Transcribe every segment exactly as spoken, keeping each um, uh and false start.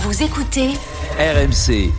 Vous écoutez R M C.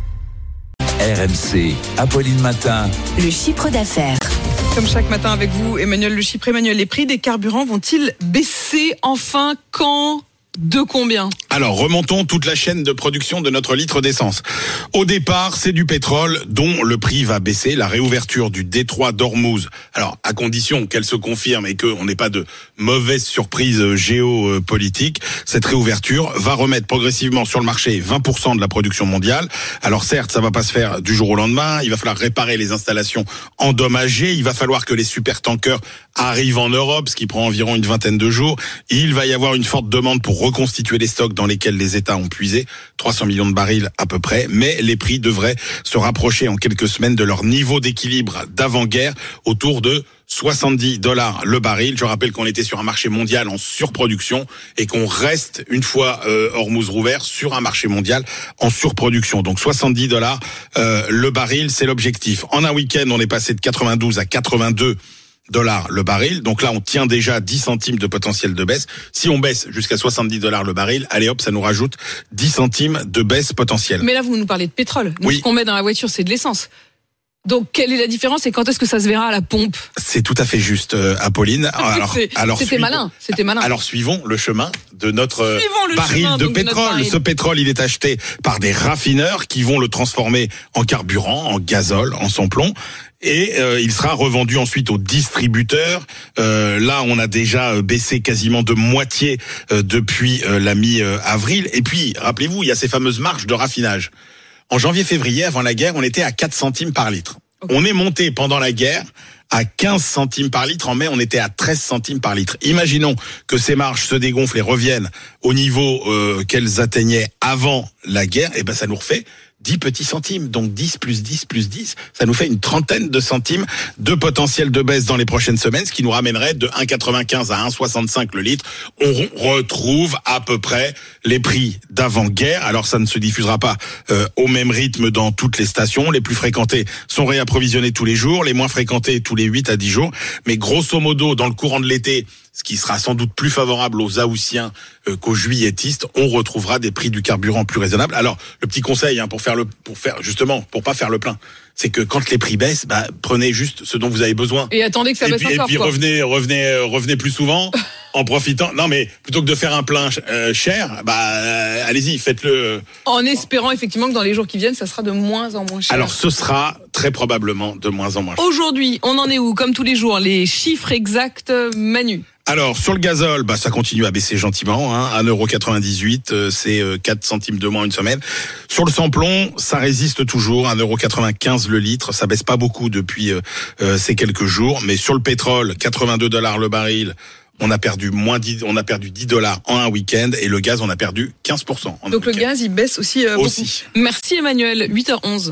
R M C, Apolline Matin. Le chiffre d'affaires. Comme chaque matin avec vous, Emmanuel Le Chypre. Emmanuel, les prix des carburants vont-ils baisser enfin? Quand? De combien? Alors, remontons toute la chaîne de production de notre litre d'essence. Au départ, c'est du pétrole dont le prix va baisser. La réouverture du détroit d'Ormuz, alors à condition qu'elle se confirme et qu'on n'ait pas de mauvaises surprises géopolitiques, cette réouverture va remettre progressivement sur le marché vingt pour cent de la production mondiale. Alors certes, ça va pas se faire du jour au lendemain. Il va falloir réparer les installations endommagées. Il va falloir que les supertankers arrivent en Europe, ce qui prend environ une vingtaine de jours. Il va y avoir une forte demande pour reconstituer les stocks dans lesquels les États ont puisé, trois cents millions de barils à peu près, mais les prix devraient se rapprocher en quelques semaines de leur niveau d'équilibre d'avant-guerre, autour de soixante-dix dollars le baril. Je rappelle qu'on était sur un marché mondial en surproduction et qu'on reste, une fois euh, Hormuz rouvert, sur un marché mondial en surproduction. Donc soixante-dix dollars euh, le baril, c'est l'objectif. En un week-end, on est passé de quatre-vingt-douze à quatre-vingt-deux dollars le baril. Donc là, on tient déjà dix centimes de potentiel de baisse. Si on baisse jusqu'à soixante-dix dollars le baril, allez hop, ça nous rajoute dix centimes de baisse potentielle. Mais là, vous nous parlez de pétrole. Nous, oui. Ce qu'on met dans la voiture, c'est de l'essence. Donc, quelle est la différence et quand est-ce que ça se verra à la pompe? C'est tout à fait juste, euh, Apolline. Alors, c'est, alors c'était suivons, malin. C'était malin. Alors, suivons le chemin de notre le baril chemin, de donc, de pétrole. notre baril. Ce pétrole, il est acheté par des raffineurs qui vont le transformer en carburant, en gazole, en samplon. Et euh, il sera revendu ensuite aux distributeurs. Euh, là, on a déjà baissé quasiment de moitié euh, depuis euh, la mi-avril. Et puis, rappelez-vous, il y a ces fameuses marges de raffinage. En janvier-février, avant la guerre, on était à quatre centimes par litre. Okay. On est monté pendant la guerre à quinze centimes par litre. En mai, on était à treize centimes par litre. Imaginons que ces marges se dégonflent et reviennent au niveau euh, qu'elles atteignaient avant la guerre. Et ben, ça nous refait dix petits centimes. Donc dix plus dix plus dix, ça nous fait une trentaine de centimes de potentiel de baisse dans les prochaines semaines, ce qui nous ramènerait de un virgule quatre-vingt-quinze à un virgule soixante-cinq le litre. On retrouve à peu près les prix d'avant-guerre. Alors ça ne se diffusera pas euh, au même rythme dans toutes les stations. Les plus fréquentées sont réapprovisionnées tous les jours, les moins fréquentées tous les huit à dix jours. Mais grosso modo, dans le courant de l'été, ce qui sera sans doute plus favorable aux Haussiens euh, qu'aux Juilletistes, on retrouvera des prix du carburant plus raisonnables. Alors, le petit conseil hein, pour faire le, pour faire justement, pour pas faire le plein, c'est que quand les prix baissent, bah, prenez juste ce dont vous avez besoin. Et attendez que ça et baisse puis, encore. Et puis quoi. revenez, revenez, revenez plus souvent en profitant. Non, mais plutôt que de faire un plein euh, cher, bah euh, allez-y, faites-le. En espérant effectivement que dans les jours qui viennent, ça sera de moins en moins cher. Alors, ce sera très probablement de moins en moins cher. Aujourd'hui, on en est où? Comme tous les jours, les chiffres exacts, Manu. Alors, sur le gazole, bah, ça continue à baisser gentiment, hein, un euro quatre-vingt-dix-huit, euh, c'est euh, quatre centimes de moins une semaine. Sur le samplon, ça résiste toujours, un euro quatre-vingt-quinze le litre, ça baisse pas beaucoup depuis euh, euh, ces quelques jours, mais sur le pétrole, quatre-vingt-deux dollars le baril, on a perdu moins dix, on a perdu dix dollars en un week-end, et le gaz, on a perdu quinze pour cent. Donc le gaz, il baisse aussi, euh, aussi. beaucoup. Merci Emmanuel, huit heures onze.